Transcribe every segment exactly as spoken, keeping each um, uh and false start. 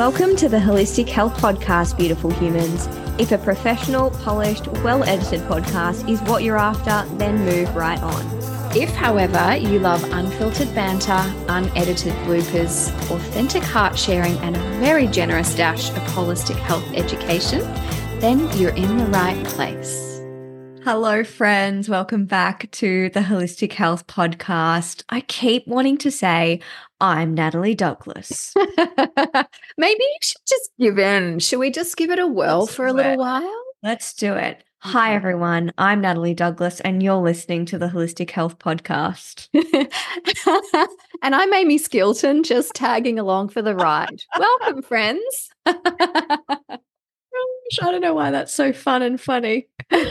Welcome to the Holistic Health Podcast, beautiful humans. If a professional, polished, well-edited podcast is what you're after, then move right on. If, however, you love unfiltered banter, unedited bloopers, authentic heart sharing, and a very generous dash of holistic health education, then you're in the right place. Hello, friends. Welcome back to the Holistic Health Podcast. I keep wanting to say, I'm Natalie Douglas. Maybe you should just give in. Should we just give it a whirl Let's for a do little it. while? Let's do it. Hi, everyone. I'm Natalie Douglas, and you're listening to the Holistic Health Podcast. And I'm Amy Skilton, just tagging along for the ride. Welcome, friends. I don't know why that's so fun and funny.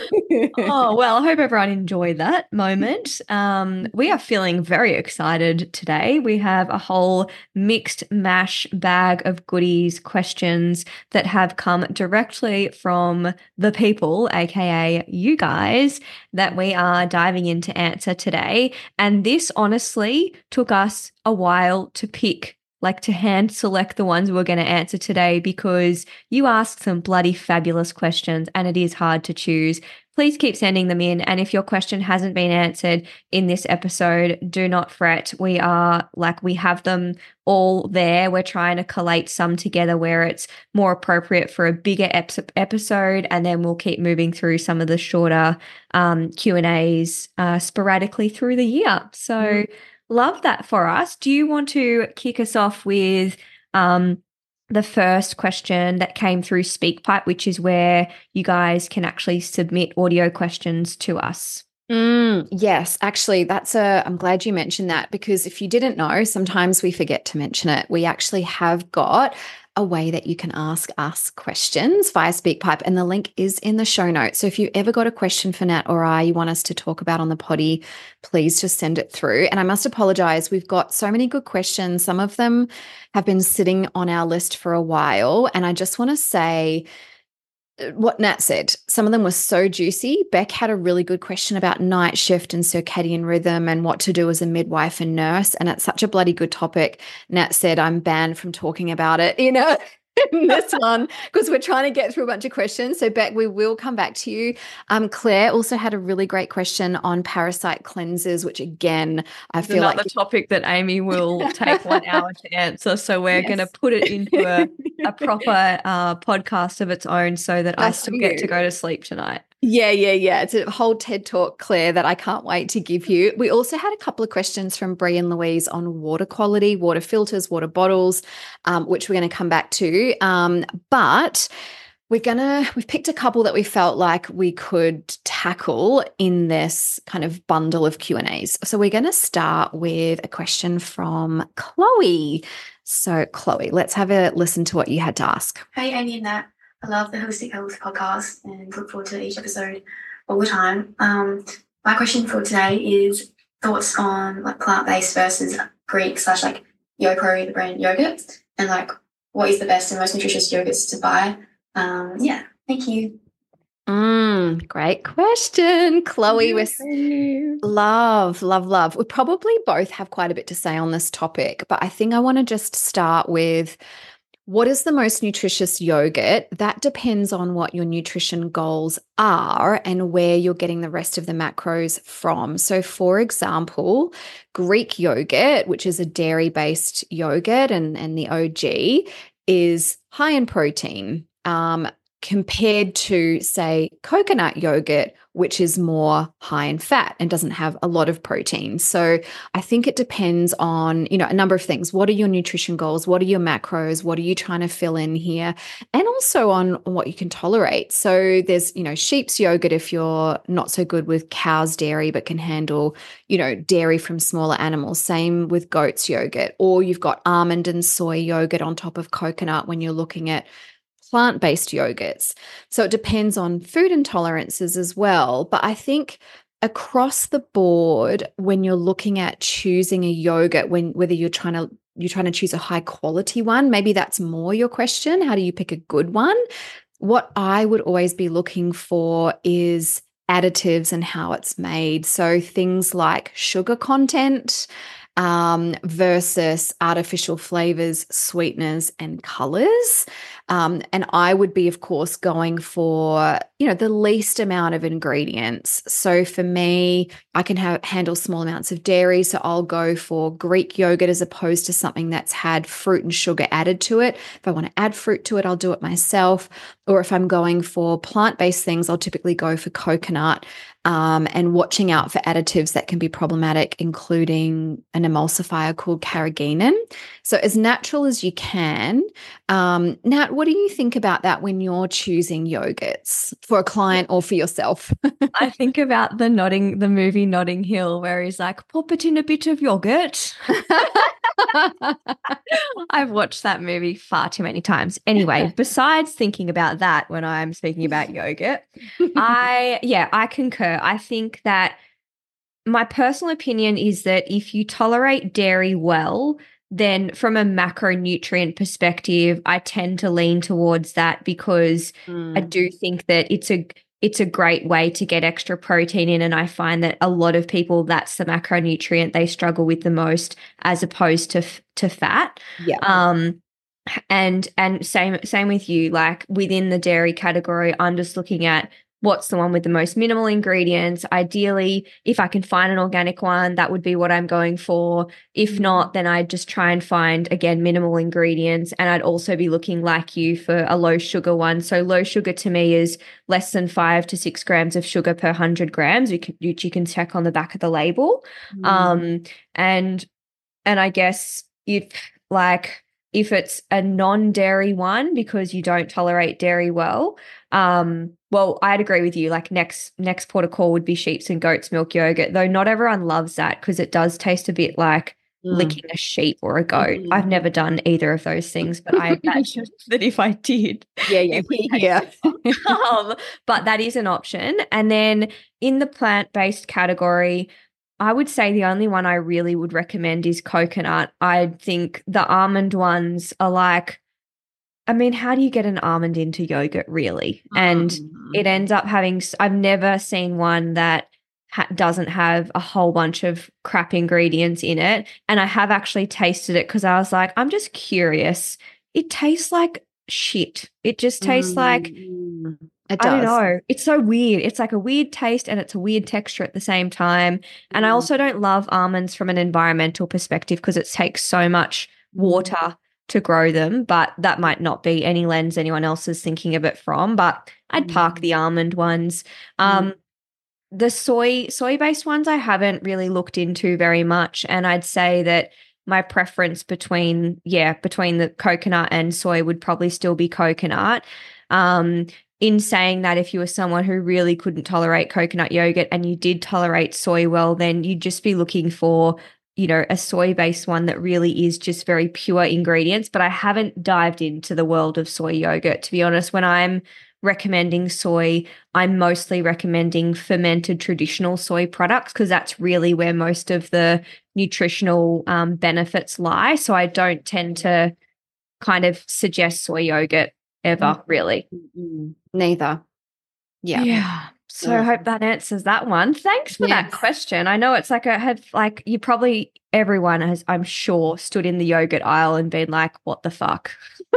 Oh, well, I hope everyone enjoyed that moment. Um, we are feeling very excited today. We have a whole mixed mash bag of goodies, questions that have come directly from the people, aka you guys, that we are diving in to answer today. And this honestly took us a while to pick, like to hand select the ones we're going to answer today, because you asked some bloody fabulous questions and it is hard to choose. Please keep sending them in. And if your question hasn't been answered in this episode, do not fret. We are like, we have them all there. We're trying to collate some together where it's more appropriate for a bigger ep- episode. And then we'll keep moving through some of the shorter um, Q and A's uh, sporadically through the year. So mm-hmm. Love that for us. Do you want to kick us off with um, the first question that came through SpeakPipe, which is where you guys can actually submit audio questions to us? Mm, yes, actually, that's a, I'm glad you mentioned that, because if you didn't know, sometimes we forget to mention it. We actually have got a way that you can ask us questions via SpeakPipe, and the link is in the show notes. So if you ever got a question for Nat or I you want us to talk about on the potty, please just send it through. And I must apologize, we've got so many good questions. Some of them have been sitting on our list for a while, and I just want to say what Nat said. Some of them were so juicy. Beck had a really good question about night shift and circadian rhythm and what to do as a midwife and nurse. And it's such a bloody good topic. Nat said, I'm banned from talking about it, you know, in this one, because we're trying to get through a bunch of questions. So Beck, we will come back to you. Um, Claire also had a really great question on parasite cleansers, which again, I It's feel another like topic that Amy will take one hour to answer. So we're yes. going to put it into a, a proper uh, podcast of its own so that That's I still get to go to sleep tonight. Yeah, yeah, yeah. It's a whole TED Talk, Claire, that I can't wait to give you. We also had a couple of questions from Brie and Louise on water quality, water filters, water bottles, um, which we're going to come back to. Um, but we're going to, we've picked a couple that we felt like we could tackle in this kind of bundle of Q and A's. So we're going to start with a question from Chloe. So Chloe, let's have a listen to what you had to ask. Hey, Amy and Nat. I love the Holistic Health Podcast and look forward to each episode all the time. Um, my question for today is thoughts on like plant-based versus Greek slash like YoPro, the brand yogurt, and like what is the best and most nutritious yogurts to buy. Um, yeah, thank you. Mm, great question, Chloe. With love, love, love. We probably both have quite a bit to say on this topic, but I think I want to just start with what is the most nutritious yogurt? That depends on what your nutrition goals are and where you're getting the rest of the macros from. So, for example, Greek yogurt, which is a dairy-based yogurt and, and the O G, is high in protein um, compared to, say, coconut yogurt, which is more high in fat and doesn't have a lot of protein. So I think it depends on, you know, a number of things. What are your nutrition goals? What are your macros? What are you trying to fill in here? And also on what you can tolerate. So there's, you know, sheep's yogurt if you're not so good with cow's dairy but can handle, you know, dairy from smaller animals. Same with goat's yogurt. Or you've got almond and soy yogurt on top of coconut when you're looking at plant-based yogurts. So it depends on food intolerances as well. But I think across the board, when you're looking at choosing a yogurt, when whether you're trying to you're trying to choose a high quality one, maybe that's more your question. How do you pick a good one? What I would always be looking for is additives and how it's made. So things like sugar content, um, versus artificial flavors, sweeteners, and colors. Um, and I would be, of course, going for, you know, the least amount of ingredients. So for me, I can have handle small amounts of dairy. So I'll go for Greek yogurt as opposed to something that's had fruit and sugar added to it. If I want to add fruit to it, I'll do it myself. Or if I'm going for plant-based things, I'll typically go for coconut. Um, and watching out for additives that can be problematic, including an emulsifier called carrageenan. So as natural as you can. Um, Nat, what do you think about that when you're choosing yogurts for a client or for yourself? I think about the Notting, the movie Notting Hill, where he's like, pop it in a bit of yogurt. I've watched that movie far too many times. Anyway, besides thinking about that when I'm speaking about yogurt, I, yeah, I concur. I think that my personal opinion is that if you tolerate dairy well, then from a macronutrient perspective, I tend to lean towards that because mm. I do think that it's a it's a great way to get extra protein in. And I find that a lot of people, that's the macronutrient they struggle with the most as opposed to to fat. Yeah. Um, and and same same with you, like within the dairy category, I'm just looking at what's the one with the most minimal ingredients. Ideally, if I can find an organic one, that would be what I'm going for. If not, then I'd just try and find, again, minimal ingredients. And I'd also be looking like you for a low sugar one. So low sugar to me is less than five to six grams of sugar per one hundred grams, which you can check on the back of the label. Mm. Um, and and I guess if like if it's a non-dairy one because you don't tolerate dairy well, um, well, I'd agree with you. Like next next port of call would be sheep's and goat's milk yogurt, though not everyone loves that because it does taste a bit like mm. licking a sheep or a goat. Mm. I've never done either of those things, but I imagine that if I did, yeah, yeah, yeah. um, but that is an option. And then in the plant-based category, I would say the only one I really would recommend is coconut. I think the almond ones are like, I mean, how do you get an almond into yogurt really? And mm. it ends up having, I've never seen one that ha- doesn't have a whole bunch of crap ingredients in it. And I have actually tasted it because I was like, I'm just curious. It tastes like shit. It just tastes mm. like, it does. I don't know. It's so weird. It's like a weird taste and it's a weird texture at the same time. And mm. I also don't love almonds from an environmental perspective because it takes so much water to grow them, but that might not be any lens anyone else is thinking of it from. But I'd mm. park the almond ones. Um, mm. The soy soy-based ones I haven't really looked into very much, and I'd say that my preference between yeah between the coconut and soy would probably still be coconut. Um, in saying that, if you were someone who really couldn't tolerate coconut yogurt and you did tolerate soy well, then you'd just be looking for, you know, a soy-based one that really is just very pure ingredients. But I haven't dived into the world of soy yogurt, to be honest. When I'm recommending soy, I'm mostly recommending fermented traditional soy products because that's really where most of the nutritional um, benefits lie. So I don't tend to kind of suggest soy yogurt ever, really. Neither. Yeah. Yeah. So yeah. I hope that answers that one. Thanks for yes. that question. I know it's like I had like you probably everyone has, I'm sure, stood in the yogurt aisle and been like, what the fuck?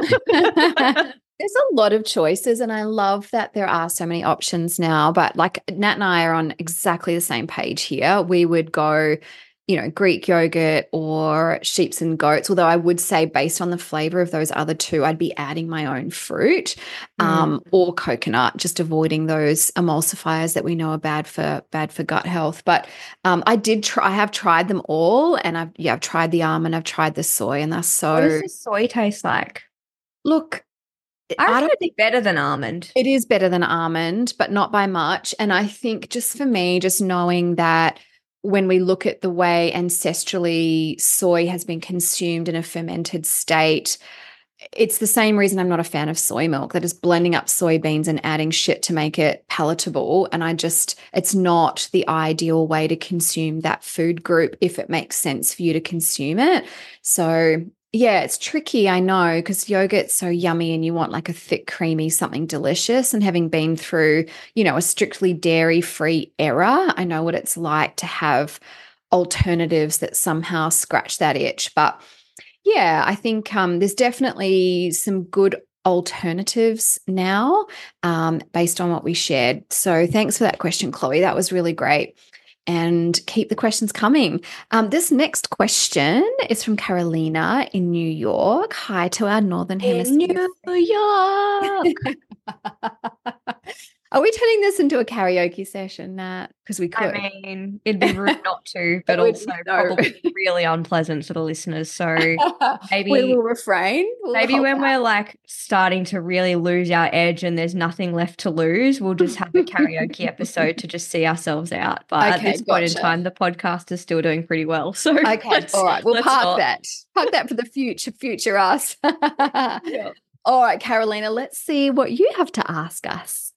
There's a lot of choices and I love that there are so many options now. But like Nat and I are on exactly the same page here. We would go, you know, Greek yogurt or sheep's and goats, although I would say based on the flavor of those other two, I'd be adding my own fruit um, mm. or coconut, just avoiding those emulsifiers that we know are bad for bad for gut health. But um, I did try, I have tried them all and I've, yeah, I've tried the almond, I've tried the soy and they're so. What does the soy taste like? Look, I reckon it'd be better than almond. It is better than almond, but not by much. And I think just for me, just knowing that when we look at the way ancestrally soy has been consumed in a fermented state, it's the same reason I'm not a fan of soy milk. That is blending up soybeans and adding shit to make it palatable. And I just, it's not the ideal way to consume that food group if it makes sense for you to consume it. So yeah, it's tricky, I know, because yogurt's so yummy and you want like a thick, creamy, something delicious. And having been through, you know, a strictly dairy-free era, I know what it's like to have alternatives that somehow scratch that itch. But yeah, I think um, there's definitely some good alternatives now um, based on what we shared. So thanks for that question, Chloe. That was really great. And keep the questions coming. Um, this next question is from Carolina in New York. Hi to our Northern Hemisphere. New York. Are we turning this into a karaoke session, Nat? Because we could. I mean, it'd be rude not to, but would also be so- probably really unpleasant for the listeners. So maybe we will refrain. We'll maybe hold when back. we're like starting to really lose our edge and there's nothing left to lose, we'll just have a karaoke episode to just see ourselves out. But Okay, at this point in gotcha. time, the podcast is still doing pretty well. So Okay, let's- all right. We'll let's park not. that. Park that for the future, future us. Yeah. All right, Carolina, let's see what you have to ask us.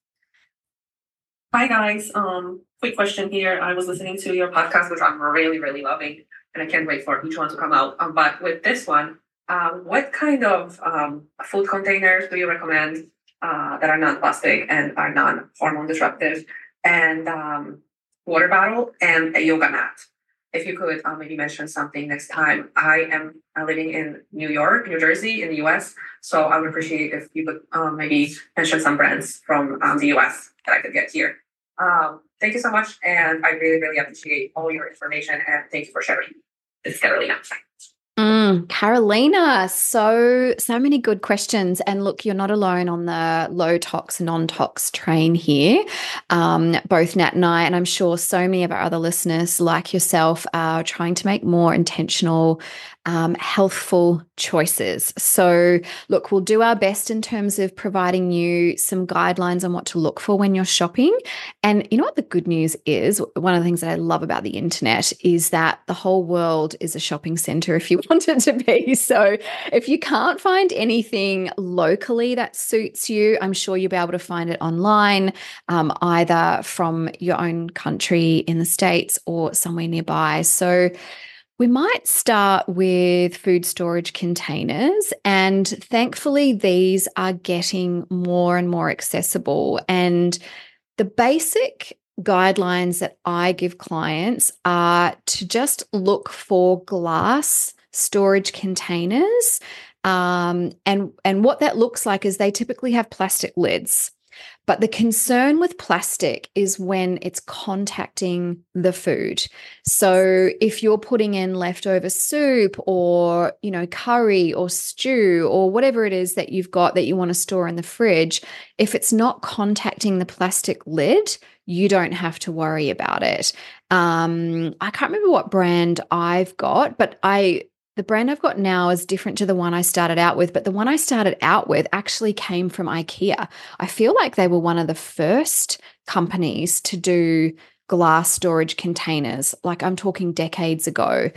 Hi guys, um, quick question here. I was listening to your podcast, which I'm really, really loving, and I can't wait for each one to come out. Um, but with this one, um, what kind of um, food containers do you recommend uh, that are non-plastic and are non-hormone disruptive? And um, water bottle and a yoga mat. If you could uh, maybe mention something next time. I am uh, living in New York, New Jersey, in the U S, so I would appreciate if you could um, maybe mention some brands from um, the U S that I could get here. Um, thank you so much, and I really, really appreciate all your information, and thank you for sharing. This is Carolina. Mm, Carolina, so so many good questions. And look, you're not alone on the low tox, non-tox train here. Um, both Nat and I, and I'm sure so many of our other listeners like yourself are trying to make more intentional, um, healthful choices. So look, we'll do our best in terms of providing you some guidelines on what to look for when you're shopping. And you know what the good news is? One of the things that I love about the internet is that the whole world is a shopping center if you want it to be. So if you can't find anything locally that suits you, I'm sure you'll be able to find it online, um, either from your own country in the States or somewhere nearby. So we might start with food storage containers, and thankfully these are getting more and more accessible. And the basic guidelines that I give clients are to just look for glass storage containers. Um, and, and what that looks like is they typically have plastic lids. But the concern with plastic is when it's contacting the food. So if you're putting in leftover soup or, you know, curry or stew or whatever it is that you've got that you want to store in the fridge, if it's not contacting the plastic lid, you don't have to worry about it. Um, I can't remember what brand I've got, but I The brand I've got now is different to the one I started out with, but the one I started out with actually came from IKEA. I feel like they were one of the first companies to do glass storage containers. Like I'm talking decades ago.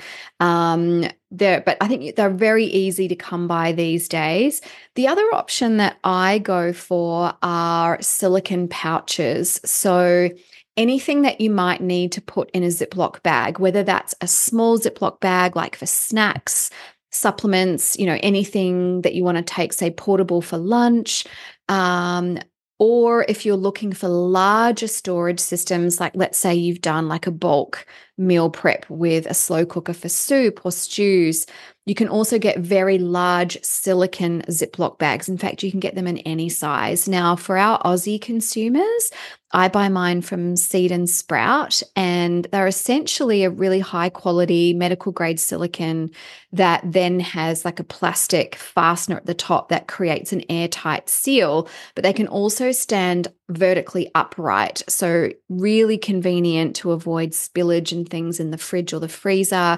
Um, there, but I think they're very easy to come by these days. The other option that I go for are silicone pouches. So anything that you might need to put in a Ziploc bag, whether that's a small Ziploc bag, like for snacks, supplements, you know, anything that you want to take, say, portable for lunch, um, or if you're looking for larger storage systems, like let's say you've done like a bulk meal prep with a slow cooker for soup or stews, you can also get very large silicone Ziploc bags. In fact, you can get them in any size. Now, for our Aussie consumers, I buy mine from Seed and Sprout, and they're essentially a really high quality medical grade silicone that then has like a plastic fastener at the top that creates an airtight seal, but they can also stand vertically upright. So really convenient to avoid spillage and things in the fridge or the freezer.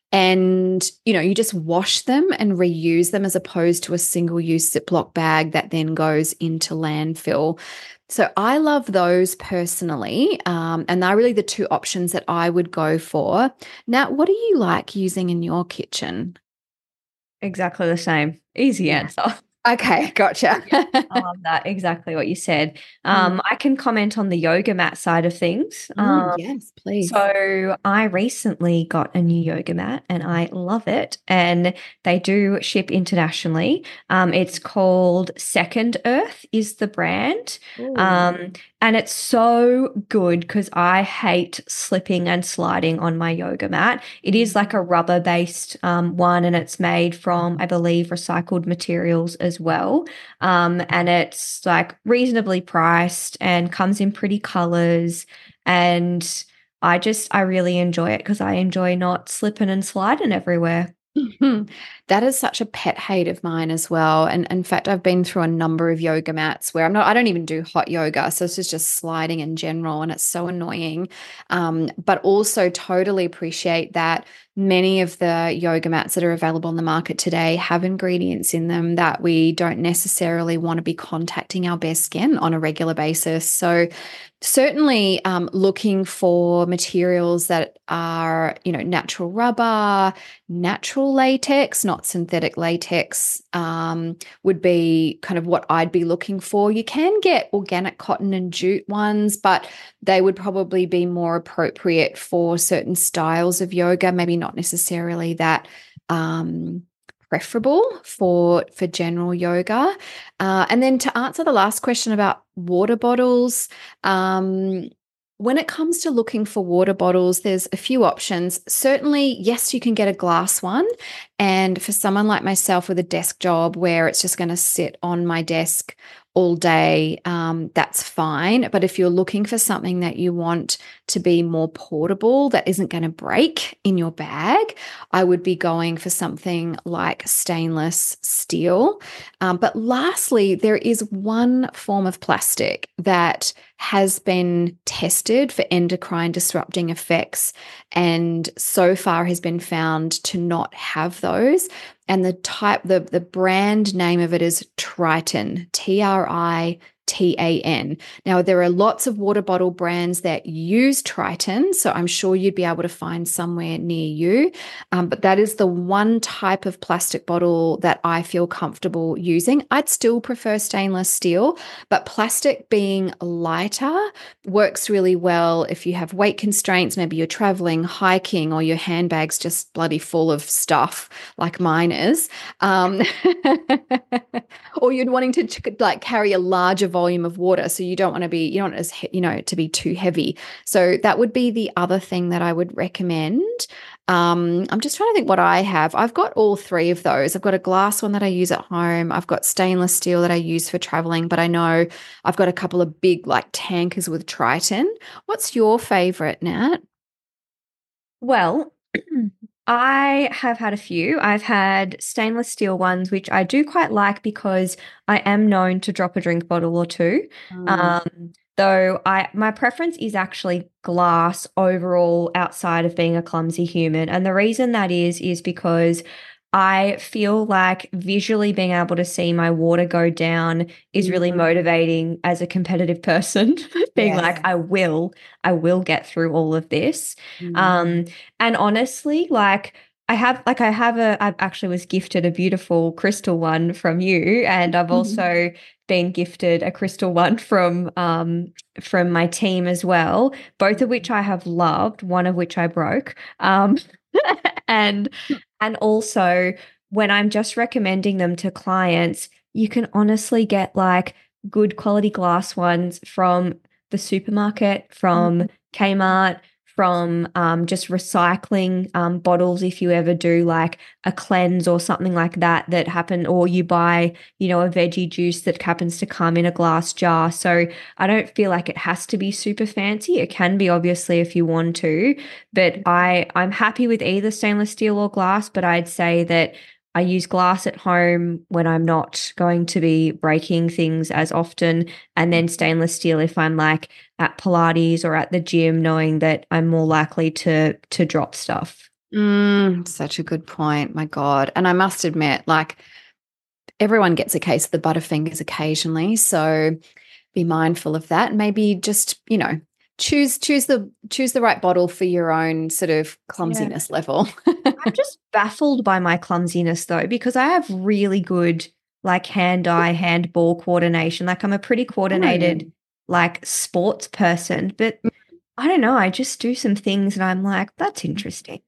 And, you know, you just wash them and reuse them as opposed to a single-use Ziploc bag that then goes into landfill. So I love those personally, um, and they're really the two options that I would go for. Now, what do you like using in your kitchen? Exactly the same. Easy Yeah. answer. Okay, gotcha. I love that. Exactly what you said. Um, Mm. I can comment on the yoga mat side of things. Mm, Um, yes, please. So I recently got a new yoga mat and I love it. And they do ship internationally. Um, it's called Second Earth is the brand. Um, and it's so good because I hate slipping and sliding on my yoga mat. It is like a rubber based um, one and it's made from, I believe, recycled materials as well. Um, and it's like reasonably priced and comes in pretty colors. And I just, I really enjoy it because I enjoy not slipping and sliding everywhere. That is such a pet hate of mine as well. And in fact, I've been through a number of yoga mats where I'm not, I don't even do hot yoga. So this is just sliding in general and it's so annoying. Um, but also totally appreciate that many of the yoga mats that are available on the market today have ingredients in them that we don't necessarily want to be contacting our bare skin on a regular basis. So certainly um, looking for materials that are, you know, natural rubber, natural latex, not synthetic latex, um, would be kind of what I'd be looking for. You can get organic cotton and jute ones, but they would probably be more appropriate for certain styles of yoga, maybe not necessarily that um, preferable for for general yoga. Uh, and then to answer the last question about water bottles, um, when it comes to looking for water bottles, there's a few options. Certainly, yes, you can get a glass one. And for someone like myself with a desk job where it's just going to sit on my desk all day, um, that's fine. But if you're looking for something that you want to be more portable, that isn't going to break in your bag, I would be going for something like stainless steel. Um, but lastly, there is one form of plastic that has been tested for endocrine disrupting effects and so far has been found to not have those. And the type, the, the brand name of it is Tritan, T R I T A N. Now, there are lots of water bottle brands that use Tritan, so I'm sure you'd be able to find somewhere near you. Um, but that is the one type of plastic bottle that I feel comfortable using. I'd still prefer stainless steel, but plastic being lighter works really well if you have weight constraints. Maybe you're traveling, hiking, or your handbag's just bloody full of stuff like mine is. Um, or you're wanting to like carry a larger volume of water, so you don't want to be, you don't want as you know to be too heavy. So that would be the other thing that I would recommend. Um, I'm just trying to think what I have. I've got all three of those. I've got a glass one that I use at home. I've got stainless steel that I use for traveling, but I know I've got a couple of big like tankers with Tritan. What's your favorite, Nat? Well, I have had a few. I've had stainless steel ones, which I do quite like because I am known to drop a drink bottle or two. Mm. Um, though I my preference is actually glass overall outside of being a clumsy human. And the reason that is is because I feel like visually being able to see my water go down is really Mhm. motivating as a competitive person, being Yes. like, I will, I will get through all of this. Mm. Um, and honestly, like I have, like I have a, I actually was gifted a beautiful crystal one from you, and I've Mhm. also been gifted a crystal one from, um, from my team as well, both of which I have loved, one of which I broke. Um, and and also when I'm just recommending them to clients, you can honestly get like good quality glass ones from the supermarket, from Kmart, from um, just recycling um, bottles if you ever do like a cleanse or something like that that happen, or you buy, you know, a veggie juice that happens to come in a glass jar. So I don't feel like it has to be super fancy. It can be obviously if you want to, but I I'm happy with either stainless steel or glass, but I'd say that I use glass at home when I'm not going to be breaking things as often, and then stainless steel if I'm like at Pilates or at the gym, knowing that I'm more likely to to drop stuff. Mm, such a good point. My God. And I must admit, like everyone gets a case of the Butterfingers occasionally. So be mindful of that. Maybe just, you know, choose choose the choose the right bottle for your own sort of clumsiness yeah. level. I'm just baffled by my clumsiness though, because I have really good like hand-eye, handball coordination. Like I'm a pretty coordinated, Oh. like sports person, but I don't know. I just do some things and I'm like, that's interesting.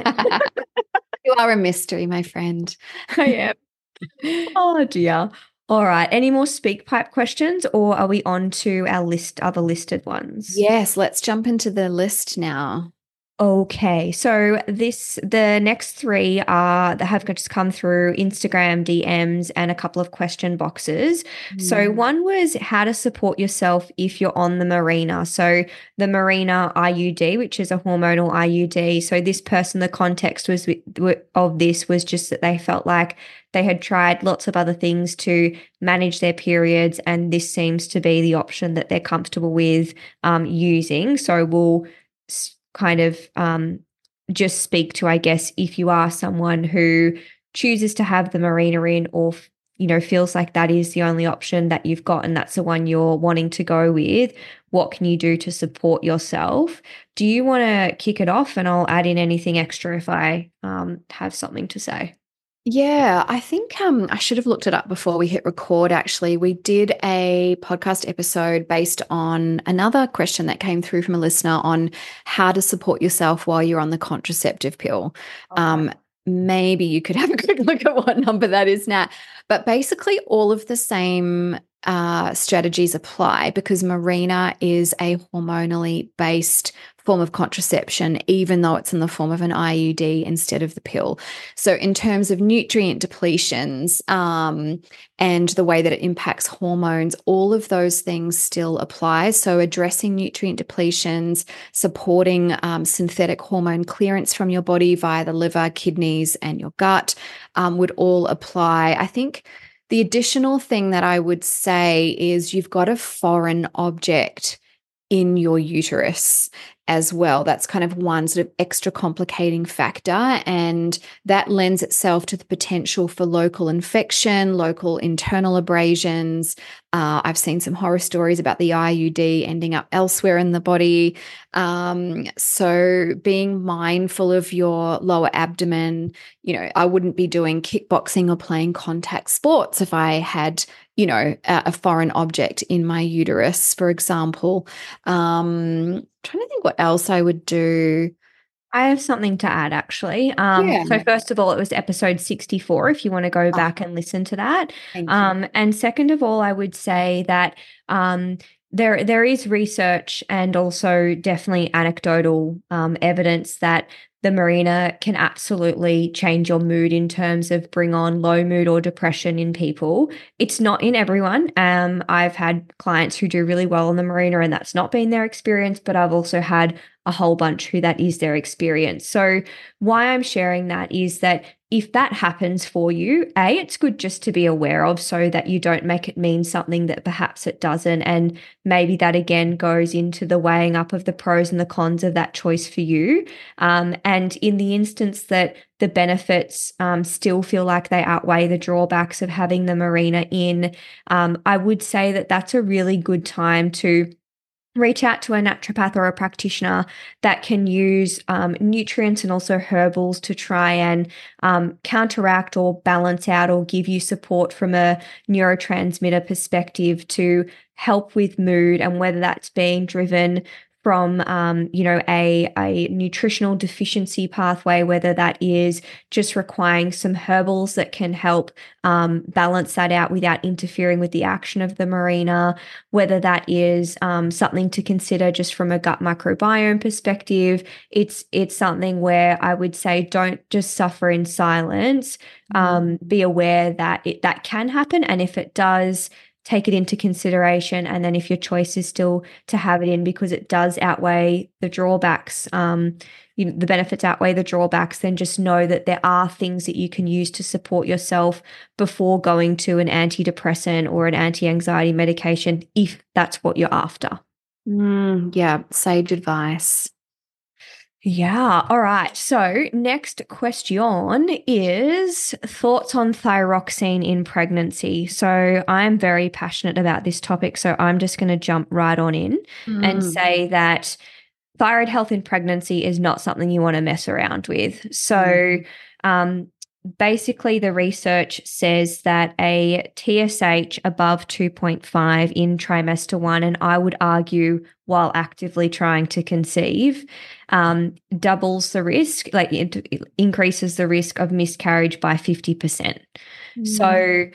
You are a mystery, my friend. I am. Oh dear. All right. Any more speak pipe questions, or are we on to our list, other listed ones? Yes, let's jump into the list now. Okay, so this the next three are that have just come through Instagram D Ms and a couple of question boxes. Mm. So one was how to support yourself if you're on the Mirena. So the Mirena I U D, which is a hormonal I U D. So this person, the context was of this was just that they felt like they had tried lots of other things to manage their periods, and this seems to be the option that they're comfortable with um, using. So we'll kind of um, just speak to, I guess, if you are someone who chooses to have the Mirena in, or, you know, feels like that is the only option that you've got and that's the one you're wanting to go with, what can you do to support yourself? Do you want to kick it off, and I'll add in anything extra if I um, have something to say? Yeah, I think um, I should have looked it up before we hit record, actually. We did a podcast episode based on another question that came through from a listener on how to support yourself while you're on the contraceptive pill. Okay. Um, maybe you could have a quick look at what number that is, Nat. But basically all of the same uh, strategies apply, because Mirena is a hormonally based form of contraception, even though it's in the form of an I U D instead of the pill. So in terms of nutrient depletions um, and the way that it impacts hormones, all of those things still apply. So addressing nutrient depletions, supporting um, synthetic hormone clearance from your body via the liver, kidneys, and your gut um, would all apply. I think the additional thing that I would say is you've got a foreign object in your uterus as well. That's kind of one sort of extra complicating factor, and that lends itself to the potential for local infection, local internal abrasions. Uh, I've seen some horror stories about the I U D ending up elsewhere in the body. Um, so being mindful of your lower abdomen, you know, I wouldn't be doing kickboxing or playing contact sports if I had, you know, a, a foreign object in my uterus, for example. Um, trying to think what else I would do. I have something to add, actually. Um, yeah. So first of all, it was episode sixty-four, if you want to go back oh. and listen to that. Um, and second of all, I would say that um, there there is research and also definitely anecdotal um, evidence that the Mirena can absolutely change your mood in terms of bring on low mood or depression in people. It's not in everyone. Um, I've had clients who do really well on the Mirena and that's not been their experience, but I've also had a whole bunch who that is their experience. So why I'm sharing that is that if that happens for you, A, it's good just to be aware of so that you don't make it mean something that perhaps it doesn't. And maybe that again goes into the weighing up of the pros and the cons of that choice for you. Um, and in the instance that the benefits um, still feel like they outweigh the drawbacks of having the Mirena in, um, I would say that that's a really good time to reach out to a naturopath or a practitioner that can use um, nutrients and also herbals to try and um, counteract or balance out or give you support from a neurotransmitter perspective to help with mood, and whether that's being driven from, um, you know, a, a nutritional deficiency pathway, whether that is just requiring some herbals that can help um, balance that out without interfering with the action of the Mirena, whether that is um, something to consider just from a gut microbiome perspective. It's it's something where I would say don't just suffer in silence. Um, be aware that it that can happen, and if it does, take it into consideration. And then if your choice is still to have it in because it does outweigh the drawbacks, um, you know, the benefits outweigh the drawbacks, then just know that there are things that you can use to support yourself before going to an antidepressant or an anti-anxiety medication, if that's what you're after. Mm, yeah, sage advice. Yeah. All right. So next question is thoughts on thyroxine in pregnancy. So I'm very passionate about this topic, so I'm just going to jump right on in mm. and say that thyroid health in pregnancy is not something you want to mess around with. So mm. um, basically the research says that a T S H above two point five in trimester one, and I would argue while actively trying to conceive, um, doubles the risk, like it, it increases the risk of miscarriage by fifty percent. Mm. So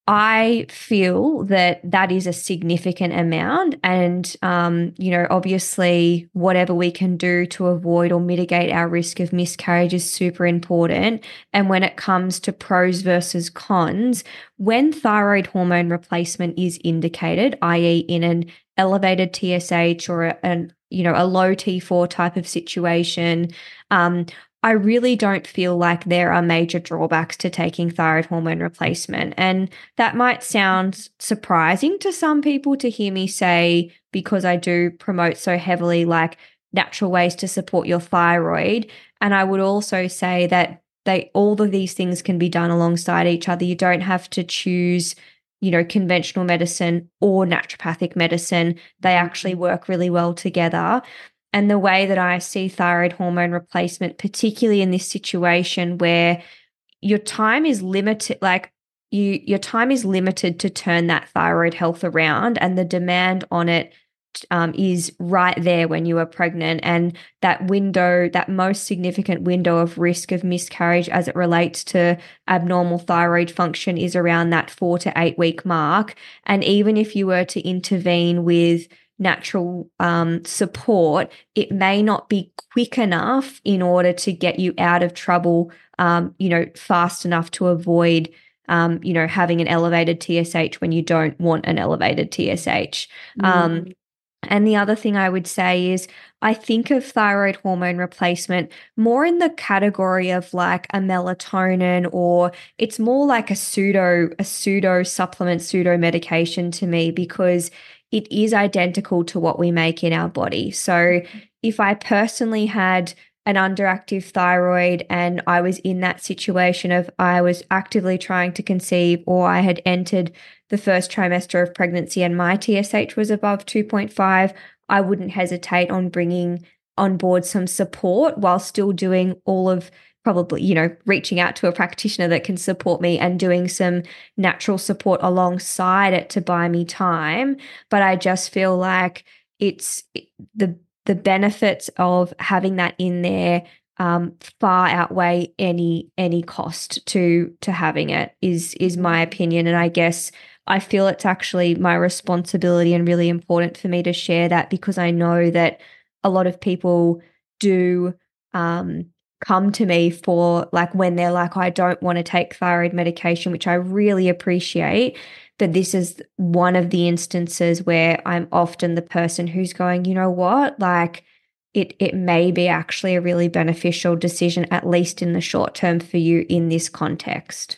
I feel that that is a significant amount, and, um, you know, obviously whatever we can do to avoid or mitigate our risk of miscarriage is super important. And when it comes to pros versus cons, when thyroid hormone replacement is indicated, that is in an elevated T S H or a, an, you know, a low T four type of situation, um, I really don't feel like there are major drawbacks to taking thyroid hormone replacement. And that might sound surprising to some people to hear me say, because I do promote so heavily like natural ways to support your thyroid. And I would also say that they all of these things can be done alongside each other. You don't have to choose, you know, conventional medicine or naturopathic medicine. They actually work really well together. And the way that I see thyroid hormone replacement, particularly in this situation where your time is limited, like you, your time is limited to turn that thyroid health around, and the demand on it um, is right there when you are pregnant. And that window, that most significant window of risk of miscarriage as it relates to abnormal thyroid function is around that four to eight week mark. And even if you were to intervene with natural um, support, it may not be quick enough in order to get you out of trouble, um, you know, fast enough to avoid, um, you know, having an elevated T S H when you don't want an elevated T S H. Mm. Um, and the other thing I would say is I think of thyroid hormone replacement more in the category of like a melatonin, or it's more like a pseudo, a pseudo supplement, pseudo medication to me, because it is identical to what we make in our body. So if I personally had an underactive thyroid and I was in that situation of I was actively trying to conceive, or I had entered the first trimester of pregnancy and my T S H was above two point five, I wouldn't hesitate on bringing on board some support while still doing all of probably, you know, reaching out to a practitioner that can support me and doing some natural support alongside it to buy me time. But I just feel like it's the the benefits of having that in there um, far outweigh any any cost to to having it, is is my opinion. And I guess I feel it's actually my responsibility and really important for me to share that, because I know that a lot of people do um, come to me for like when they're like, I don't want to take thyroid medication, which I really appreciate. But this is one of the instances where I'm often the person who's going, you know what, like it it may be actually a really beneficial decision, at least in the short term for you in this context.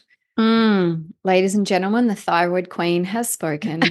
Mm, ladies and gentlemen, the thyroid queen has spoken.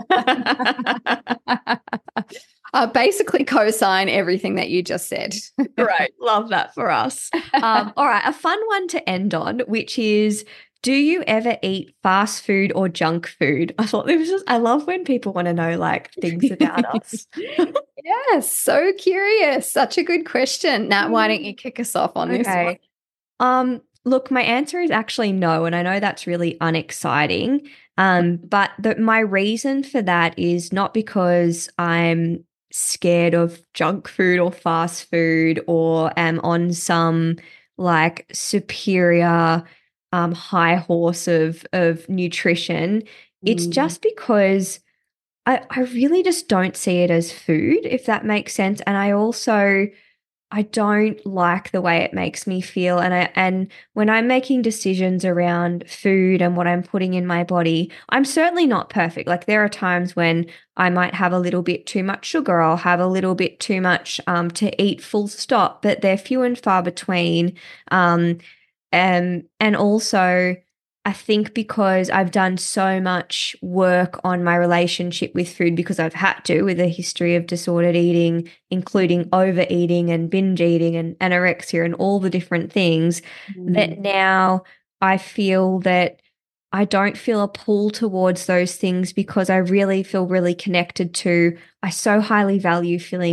Uh, basically co-sign everything that you just said. Great. Love that for us. Um, all right. A fun one to end on, which is, do you ever eat fast food or junk food? I thought this was just, I love when people want to know like things about us. Yes. So curious. Such a good question. Nat, why don't you kick us off on okay. this one? Um, look, my answer is actually no. And I know that's really unexciting. Um, but the, my reason for that is not because I'm scared of junk food or fast food or am on some like superior um, high horse of of nutrition. Mm. It's just because I, I really just don't see it as food, if that makes sense. And I also I don't like the way it makes me feel. And I and when I'm making decisions around food and what I'm putting in my body, I'm certainly not perfect. Like there are times when I might have a little bit too much sugar. I'll have a little bit too much um, to eat, full stop, but they're few and far between. Um, and, and also I think because I've done so much work on my relationship with food, because I've had to, with a history of disordered eating, including overeating and binge eating and anorexia and all the different things, mm. that now I feel that I don't feel a pull towards those things, because I really feel really connected to, I so highly value feeling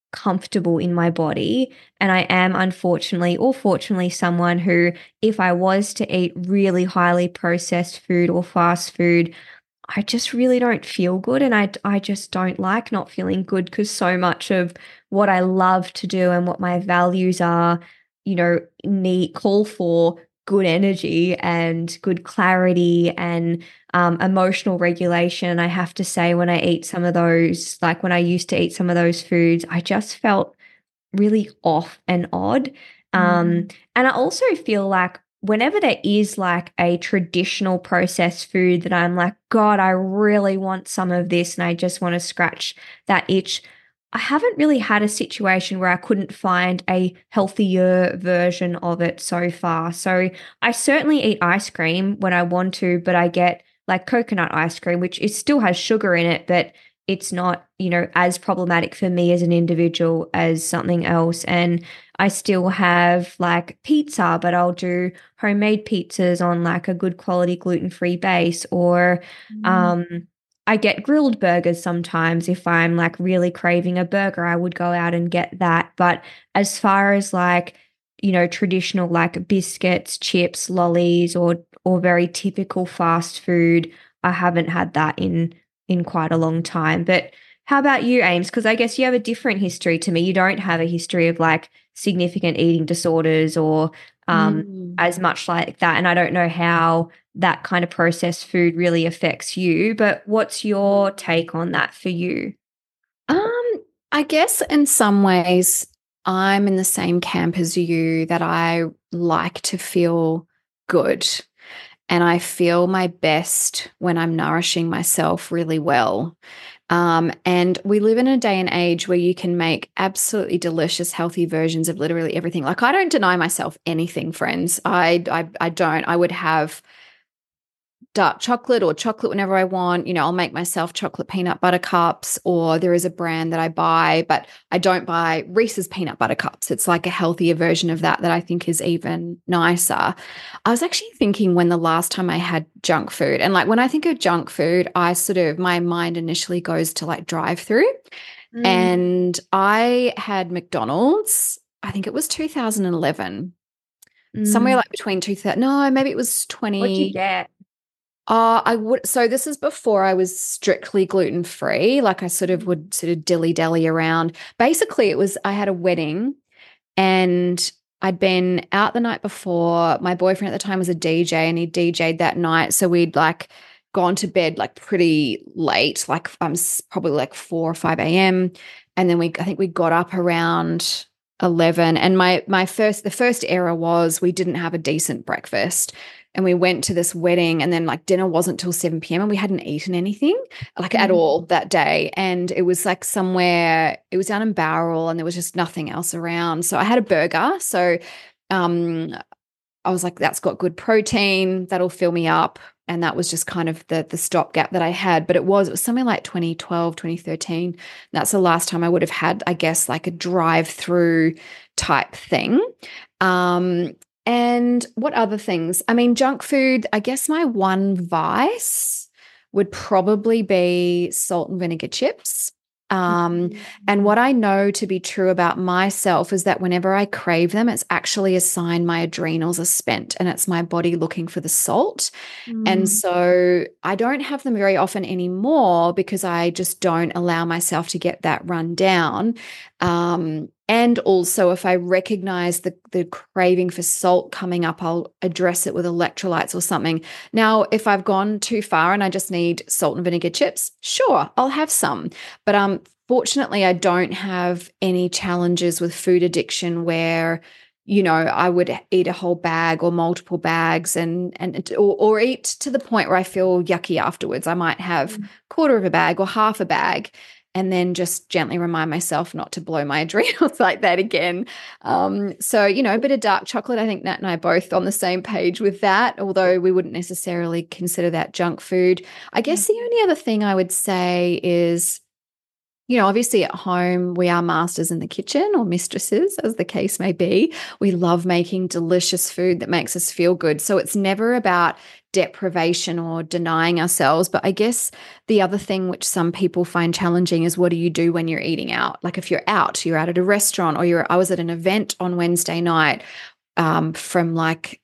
comfortable in my body. And I am, unfortunately or fortunately, someone who, if I was to eat really highly processed food or fast food, I just really don't feel good. And I, I just don't like not feeling good, because so much of what I love to do and what my values are, you know, need call for good energy and good clarity and um, emotional regulation. I have to say, when I eat some of those, like when I used to eat some of those foods, I just felt really off and odd. Um, Mm. and I also feel like whenever there is like a traditional processed food that I'm like, God, I really want some of this and I just want to scratch that itch, I haven't really had a situation where I couldn't find a healthier version of it so far. So I certainly eat ice cream when I want to, but I get like coconut ice cream, which is still has sugar in it, but it's not, you know, as problematic for me as an individual as something else. And I still have like pizza, but I'll do homemade pizzas on like a good quality gluten-free base, or um I get grilled burgers sometimes. If I'm like really craving a burger, I would go out and get that. But as far as like, you know, traditional like biscuits, chips, lollies, or or very typical fast food, I haven't had that in in quite a long time. But how about you, Ames? Because I guess you have a different history to me. You don't have a history of like significant eating disorders or um, Mm. as much like that. And I don't know how that kind of processed food really affects you. But what's your take on that for you? Um, I guess in some ways I'm in the same camp as you, that I like to feel good, and I feel my best when I'm nourishing myself really well. Um, and we live in a day and age where you can make absolutely delicious, healthy versions of literally everything. Like, I don't deny myself anything, friends. I, I, I don't. I would have dark chocolate or chocolate whenever I want. You know, I'll make myself chocolate peanut butter cups, or there is a brand that I buy, but I don't buy Reese's peanut butter cups. It's like a healthier version of that that I think is even nicer. I was actually thinking when the last time I had junk food, and like when I think of junk food, I sort of, my mind initially goes to like drive-through. Mm. And I had McDonald's, I think it was two thousand eleven, somewhere Mm. like between two thousand, no, maybe it was What'd you twenty. get? Uh, I would, so this is before I was strictly gluten free. Like, I sort of would sort of dilly dally around. Basically, it was, I had a wedding and I'd been out the night before. My boyfriend at the time was a D J and he D J'd that night. So we'd like gone to bed like pretty late, like um, probably like four or five a.m. And then we, I think we got up around eleven. And my, my first, the first error was we didn't have a decent breakfast. And we went to this wedding, and then like dinner wasn't till seven p.m. and we hadn't eaten anything like at Mm. all that day. And it was like somewhere, it was down in Bowral and there was just nothing else around. So I had a burger. So um, I was like, that's got good protein, that'll fill me up. And that was just kind of the the stopgap that I had. But it was, it was something like twenty twelve, twenty thirteen. That's the last time I would have had, I guess, like a drive-through type thing. Um, And what other things? I mean, junk food, I guess my one vice would probably be salt and vinegar chips. Um, and what I know to be true about myself is that whenever I crave them, it's actually a sign my adrenals are spent and it's my body looking for the salt. And Mm. so I don't have them very often anymore because I just don't allow myself to get that run down. Um, and also, if I recognize the, the craving for salt coming up, I'll address it with electrolytes or something. Now, if I've gone too far and I just need salt and vinegar chips, sure, I'll have some. But um, fortunately, I don't have any challenges with food addiction where, you know, I would eat a whole bag or multiple bags and and or, or eat to the point where I feel yucky afterwards. I might have a quarter of a bag or half a bag and then just gently remind myself not to blow my adrenals like that again. Um, so, you know, a bit of dark chocolate. I think Nat and I are both on the same page with that, although we wouldn't necessarily consider that junk food. I guess the only other thing I would say is, you know, obviously at home, we are masters in the kitchen, or mistresses, as the case may be. We love making delicious food that makes us feel good. So it's never about deprivation or denying ourselves. But I guess the other thing which some people find challenging is, what do you do when you're eating out? Like if you're out, you're out at a restaurant, or you're, I was at an event on Wednesday night um, from like,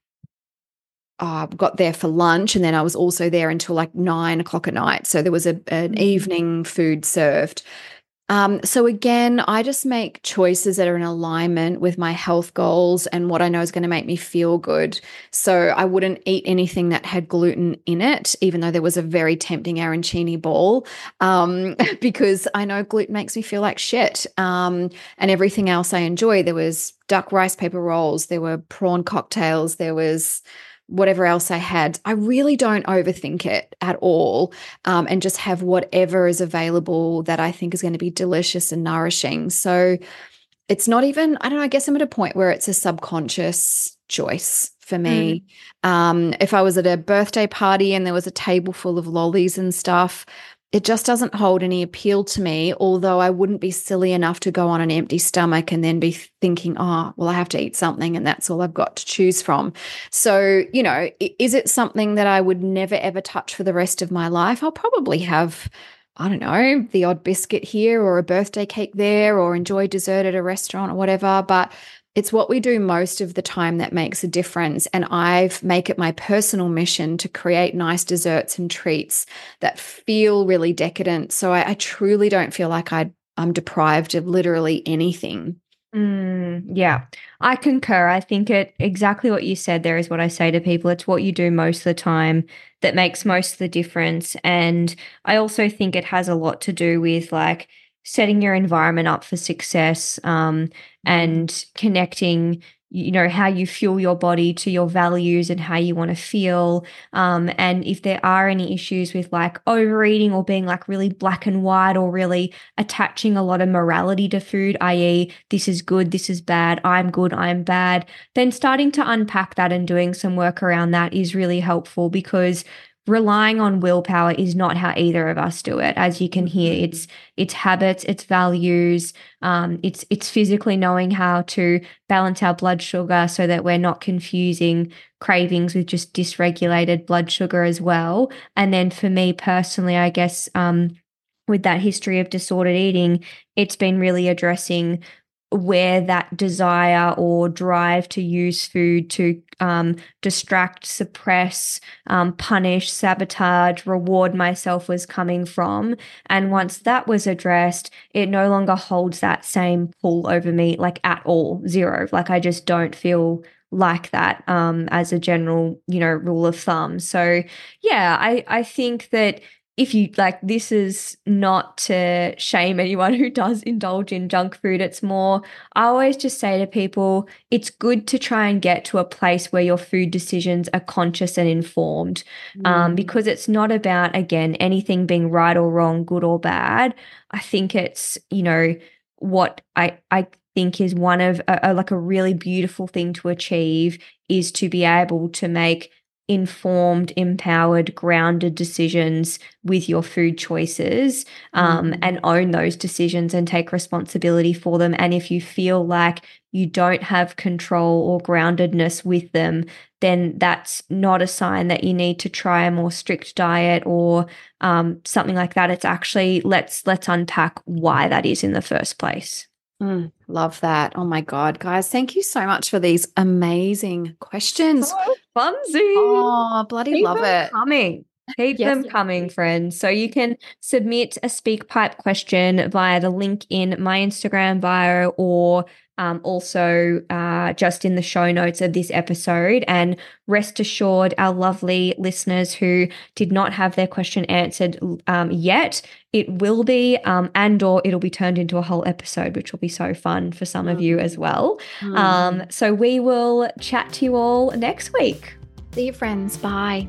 uh, got there for lunch, and then I was also there until like nine o'clock at night. So there was a, an mm-hmm. evening food served. Um, so again, I just make choices that are in alignment with my health goals and what I know is going to make me feel good. So I wouldn't eat anything that had gluten in it, even though there was a very tempting arancini ball, um, because I know gluten makes me feel like shit. Um, and everything else I enjoy. There was duck rice paper rolls, there were prawn cocktails, there was whatever else I had. I really don't overthink it at all, um, and just have whatever is available that I think is going to be delicious and nourishing. So it's not even, I don't know, I guess I'm at a point where it's a subconscious choice for me. Mm. Um, if I was at a birthday party and there was a table full of lollies and stuff, it just doesn't hold any appeal to me, although I wouldn't be silly enough to go on an empty stomach and then be thinking, oh, well, I have to eat something and that's all I've got to choose from. So, you know, is it something that I would never, ever touch for the rest of my life? I'll probably have, I don't know, the odd biscuit here or a birthday cake there, or enjoy dessert at a restaurant or whatever. But it's what we do most of the time that makes a difference. And I make it my personal mission to create nice desserts and treats that feel really decadent. So I, I truly don't feel like I, I'm deprived of literally anything. Mm, yeah, I concur. I think it exactly what you said there is what I say to people. It's what you do most of the time that makes most of the difference. And I also think it has a lot to do with like setting your environment up for success, um, and connecting, you know, how you fuel your body to your values and how you want to feel. Um, and if there are any issues with like overeating or being like really black and white, or really attaching a lot of morality to food, that is this is good, this is bad, I'm good, I'm bad, then starting to unpack that and doing some work around that is really helpful, because relying on willpower is not how either of us do it. As you can hear, it's it's habits, it's values, um, it's it's physically knowing how to balance our blood sugar so that we're not confusing cravings with just dysregulated blood sugar as well. And then for me personally, I guess um, with that history of disordered eating, it's been really addressing where that desire or drive to use food to um, distract, suppress, um, punish, sabotage, reward myself was coming from. And once that was addressed, it no longer holds that same pull over me, like at all, zero. Like I just don't feel like that um, as a general, you know, rule of thumb. So yeah, I, I think that if you like, this is not to shame anyone who does indulge in junk food. It's more, I always just say to people, it's good to try and get to a place where your food decisions are conscious and informed, mm. um, because it's not about, again, anything being right or wrong, good or bad. I think it's, you know, what I, I think is one of a, a, like a really beautiful thing to achieve is to be able to make informed, empowered, grounded decisions with your food choices, um, mm. and own those decisions and take responsibility for them. And if you feel like you don't have control or groundedness with them, then that's not a sign that you need to try a more strict diet or um, something like that. It's actually, let's let's unpack why that is in the first place. Mm, love that. Oh my God, guys, thank you so much for these amazing questions. So funsy. Oh, bloody Keep love them it. Coming. Keep yes, them coming, friends. So you can submit a SpeakPipe question via the link in my Instagram bio, or um, also uh, just in the show notes of this episode. And rest assured, our lovely listeners who did not have their question answered um, yet, it will be, um, and or it'll be turned into a whole episode, which will be so fun for some mm. of you as well. Mm. Um, so we will chat to you all next week. See you, friends. Bye.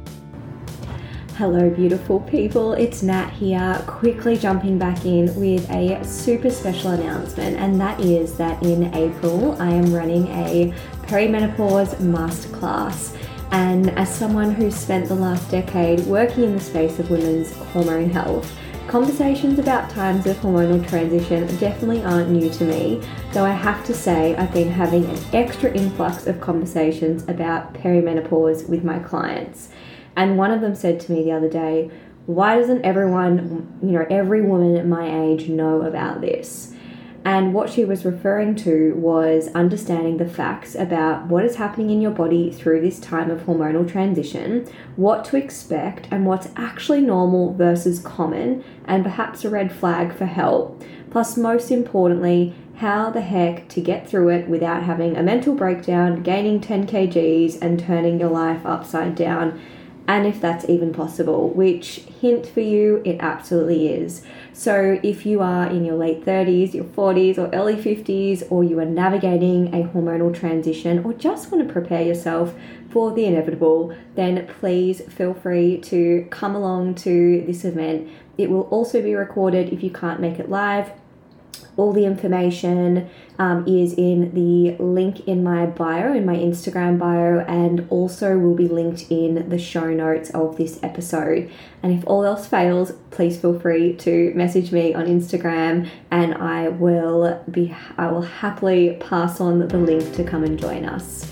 Hello, beautiful people. It's Nat here, quickly jumping back in with a super special announcement, and that is that in April I am running a perimenopause masterclass. And as someone who's spent the last decade working in the space of women's hormone health, conversations about times of hormonal transition definitely aren't new to me, though I have to say I've been having an extra influx of conversations about perimenopause with my clients. And one of them said to me the other day, why doesn't everyone, you know, every woman my age know about this? And what she was referring to was understanding the facts about what is happening in your body through this time of hormonal transition, what to expect, and what's actually normal versus common, and perhaps a red flag for help. Plus, most importantly, how the heck to get through it without having a mental breakdown, gaining ten kilograms, and turning your life upside down. And if that's even possible, which, hint for you, it absolutely is. So if you are in your late thirties, your forties, or early fifties, or you are navigating a hormonal transition, or just want to prepare yourself for the inevitable, then please feel free to come along to this event. It will also be recorded if you can't make it live. All the information um, is in the link in my bio, in my Instagram bio, and also will be linked in the show notes of this episode. And if all else fails, please feel free to message me on Instagram, and I will be I will happily pass on the link to come and join us.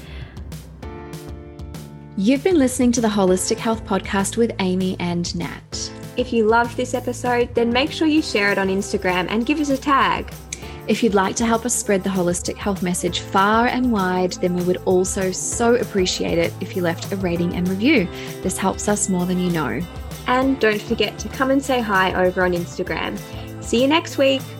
You've been listening to the Holistic Health Podcast with Amy and Nat. If you loved this episode, then make sure you share it on Instagram and give us a tag. If you'd like to help us spread the holistic health message far and wide, then we would also so appreciate it if you left a rating and review. This helps us more than you know. And don't forget to come and say hi over on Instagram. See you next week.